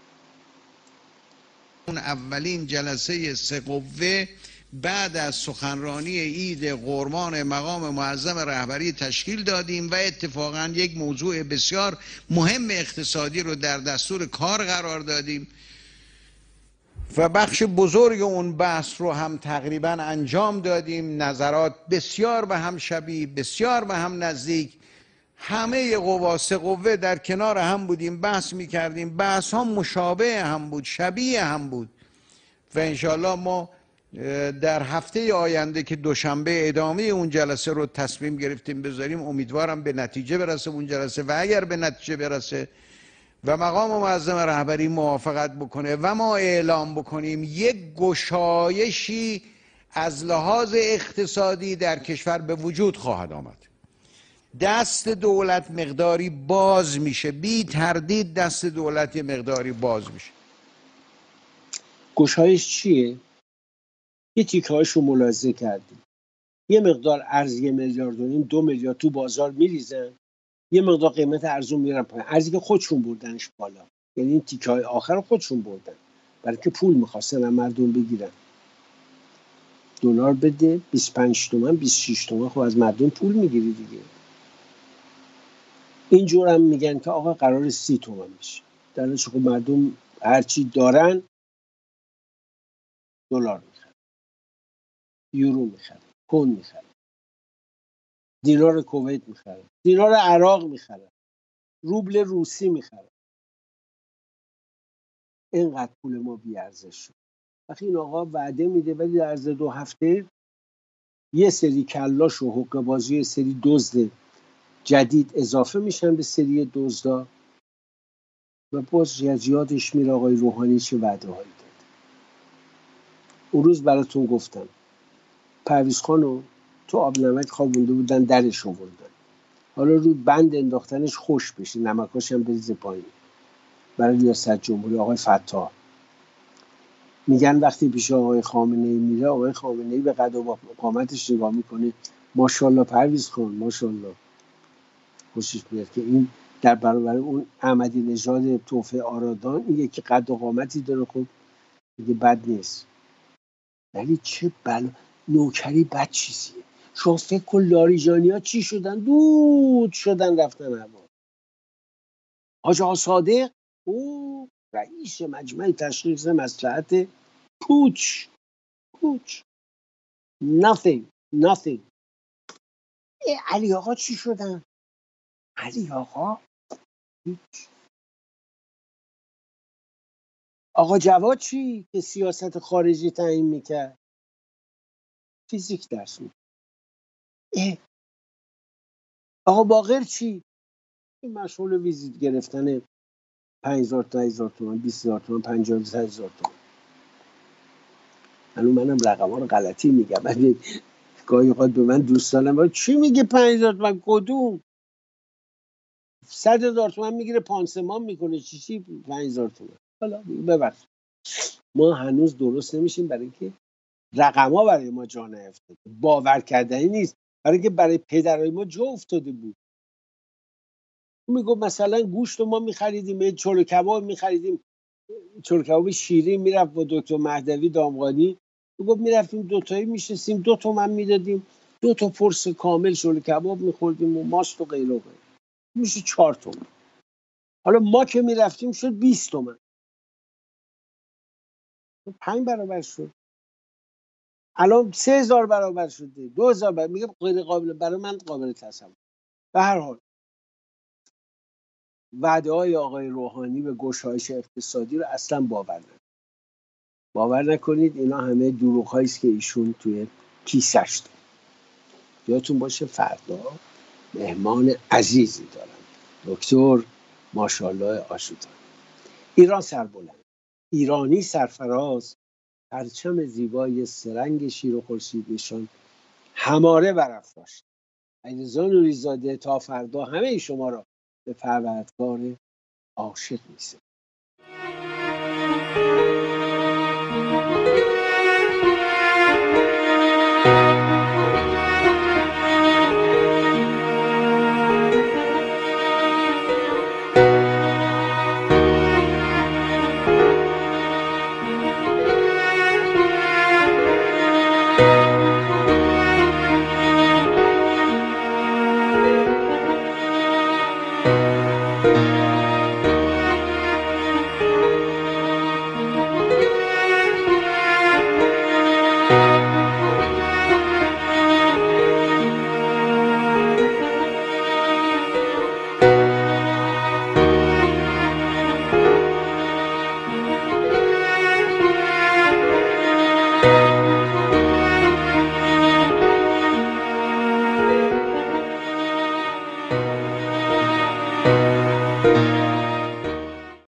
S12: اون اولین جلسه سه قوه بعد از سخنرانی عید قربان مقام معظم رهبری تشکیل دادیم و اتفاقا یک موضوع بسیار مهم اقتصادی رو در دستور کار قرار دادیم و بخش بزرگ اون بحث رو هم تقریبا انجام دادیم. نظرات بسیار به هم شبیه، بسیار به هم نزدیک. همه قوا سه قوه در کنار هم بودیم، بحث می کردیم، بحث ها مشابه هم بود، شبیه هم بود و انشاءالله ما در هفته آینده که دوشنبه ادامه اون جلسه رو تصمیم گرفتیم بذاریم. امیدوارم به نتیجه برسه اون جلسه و اگر به نتیجه برسه و مقام معظم رهبری موافقت بکنه و ما اعلام بکنیم، یک گشایشی از لحاظ اقتصادی در کشور به وجود خواهد آمد. دست دولت مقداری باز میشه، بی تردید دست دولت مقداری باز میشه.
S4: گشایش چیه؟ یه تیکه هاش رو ملاحظه کردیم. یه مقدار ارز یه میلیارد و نیم دو میلیارد تو بازار میریزن، یه مقدار قیمت ارزون میرن پایین. ارزی که خودشون بردنش بالا، یعنی این تیکه های آخر رو خودشون بردن برای که پول میخواستن مردم بگیرن. دلار بده، بیست و پنج تومن، بیست و شش تومن، خب از مردم پول میگیری دیگه. اینجور هم میگن که آقا قرار سی تومن بشه، در حالیش خب مردم هرچی دارن دلار میخرن، یورو میخرن، پوند میخرن، دینار کویت میخرن، دینار عراق میخرن، روبل روسی میخرن. اینقدر پول ما بیارزش شد. وقتی این آقا وعده میده ولی در عرض دو هفته یه سری کلاش و حقه بازی، یه سری دزد جدید اضافه میشن به سری دزدا و باز از یادش میره آقای روحانی چه وعده هایی داد. اون روز براتون گفتم پرویز خانو تو آب نمک خوابونده بودن، درش آوردن، حالا رو بند انداختنش خوش بشه، نمکاش هم بریزه پایین. برای ریاست جمهوری آقای فتاح میگن وقتی پیش آقای خامنه ای میره، آقای خامنه ای به قد و قامتش نگاه میکنه، ماشاءالله پرویز خان ماشاءالله، خوشش میاد که این در برابر اون احمدی نژاد توفه آرادان این یکی قد و قامتی داره، خب دیگه بد نیست. ولی چه بلا نوکری بد چیزیه. شما فکر کن لاریجانی ها چی شدن؟ دود شدن رفتن هوا. حاج آقا صادق او رئیس مجمع تشخیص مصلحت پوچ پوچ nothing nothing. ای علی آقا چی شدن؟ علی آقا هیچ. آقا جواد چی که سیاست خارجی تعیین میکرد؟ فیزیک درس میکرد. آقا باقر چی؟ این مشغول ویزیت گرفتن پنج هزار تا هزار تومان، بیست هزار تومان، پنجاه هزار تومان. الان منم رقم ها رو غلطی میگم، ولی گاهی اوقات به من دوستانم چی میگه پنج هزار تومان؟ کدوم؟ صد هزار تومان میگیره پانسمان میکنه، چی چی پنج هزار تومان؟ حالا ببخش ما هنوز درست نمیشیم برای اینکه رقم ها برای ما جا نیفتاده، باور کردنی نیست، برای اینکه برای پدرای ما جا افتاده بود. میگو مثلا گوشت ما میخریدیم، چلو کباب میخریدیم، چلو کباب شیرین میرفت با دکتر مهدوی دامغانی، میگو میرفتیم دوتایی میشستیم دو تومن میدادیم، دو تا پرس کامل چلو کباب میخوردیم و ماست و غیره و غیره، میشه چهار تومن. حالا ما که میرفتیم شد بیست تومن، پنج برابر شد. الان سه هزار برابر شده، دو هزار برابر. میگم غیر قابل، برای من قابل تصور. به هر حال وعده های آقای روحانی به گشایش اقتصادی رو اصلا باور نکنید. باور نکنید، اینا همه دروغ هایی است که ایشون توی کیسش داره. یادتون باشه فردا مهمان عزیزی دارم، دکتر ماشاءالله آشوتان. ایران سربلند، ایرانی سرفراز، پرچم زیبای سرنگ شیر و خورشید نشان هماره برافراشت. علیرضا نوری‌زاده تا فردا همه شما را به پروردگار عاشق می‌سپارم.